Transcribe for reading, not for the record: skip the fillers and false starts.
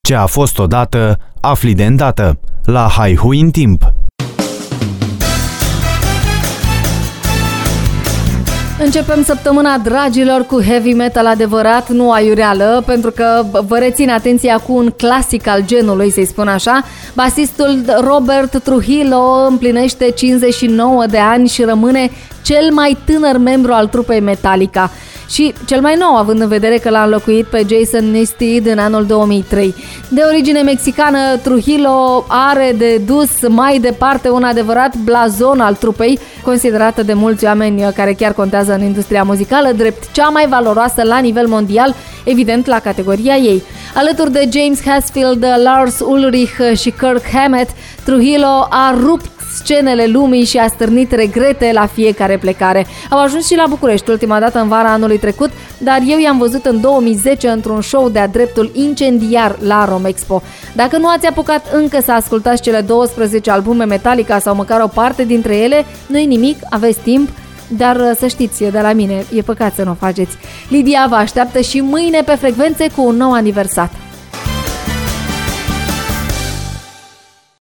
Ce a fost odată, afli de îndată. La Haihui în timp. Începem săptămâna, dragilor, cu heavy metal adevărat, nu aiureală, pentru că vă rețin atenția cu un clasic al genului, să-i spun așa. Basistul Robert Trujillo împlinește 59 de ani și rămâne cel mai tânăr membru al trupei Metallica. Și cel mai nou, având în vedere că l-a înlocuit pe Jason Newsted în anul 2003. De origine mexicană, Trujillo are de dus mai departe un adevărat blazon al trupei, considerată de mulți oameni care chiar contează în industria muzicală drept cea mai valoroasă la nivel mondial, evident la categoria ei. Alături de James Hetfield, Lars Ulrich și Kirk Hammett, Trujillo a rupt scenele lumii și a stârnit regrete la fiecare plecare. Au ajuns și la București ultima dată în vara anului trecut, dar eu i-am văzut în 2010 într-un show de-a dreptul incendiar la Romexpo. Dacă nu ați apucat încă să ascultați cele 12 albume Metallica sau măcar o parte dintre ele, nu-i nimic, aveți timp, dar să știți, de la mine, e păcat să nu o faceți. Lidia vă așteaptă și mâine pe frecvențe cu un nou aniversat.